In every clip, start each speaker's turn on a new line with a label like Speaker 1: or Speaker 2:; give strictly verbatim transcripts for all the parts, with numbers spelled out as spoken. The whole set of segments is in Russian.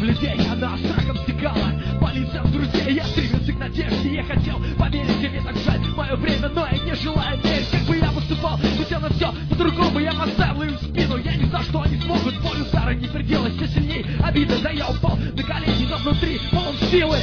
Speaker 1: в людей, она страхом стекала. По лицам друзей я стремился к надежде. Я хотел поверить, тебе так жаль мое время, но я не желаю верить. Как бы я поступал, хотел на все по-другому. Я поставил им в спину, я не знал, что они смогут. Боль удара не пределась, все сильней обида. Да я упал на колени, но внутри полон силы.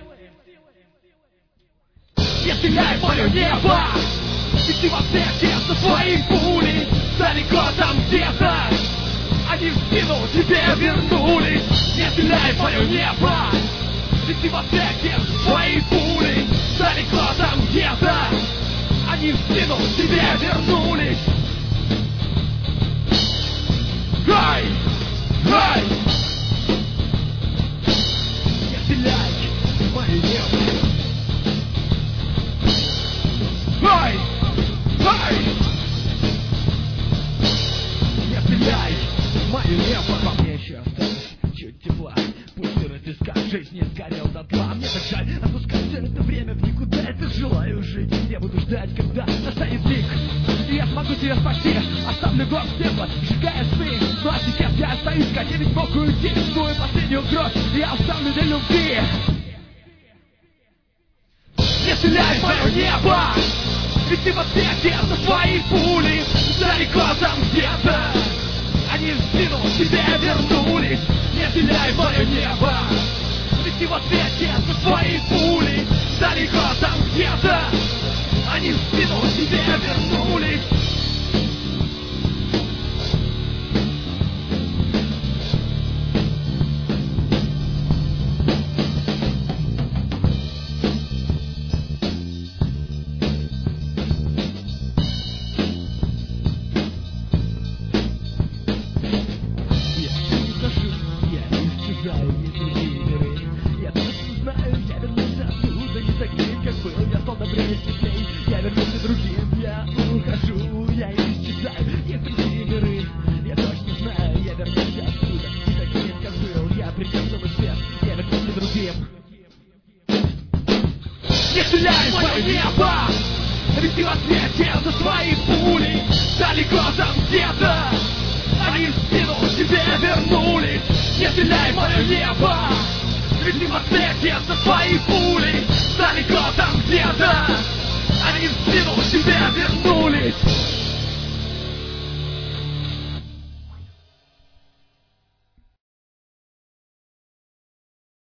Speaker 1: Не стреляй в мое небо, ведь ты во всех сердце свои пули. Далеко там где-то они в спину тебе вернулись. Не стреляй в мое небо, ведь ты во всех сердце свои пули. Далеко там где-то они в спину тебе вернулись. Ай! Ай! Не стреляй в мое небо. Ай! Ай! Не стреляй в мое небо. Во мне еще осталось чуть тепла. Пусть сырый песка жизнь не сгорел дотла. Мне так жаль отпускать все это время в никуда. Это желаю жить, не буду ждать, когда настанет миг. И я смогу тебя спасти. Оставлю гор в небо, сжигая сны. Ну а сейчас я остаюсь, как я ведь мог уйти. Свою последнюю кровь я оставлю для любви. Не стреляй в мое небо, ведь ты во всех сердце свои пули. Далеко там где-то они в спину тебе вернулись. Не стреляй в мое небо, ведь ты во всех сердце свои пули. Далеко там где-то они в спину тебе вернулись. Не стреляй в мое небо, ведь ты во всех сердце свои пули. Далеко там где-то они в спину тебе вернулись. Не стреляй в мое небо, ведь ты во всех сердце свои пули. Далеко там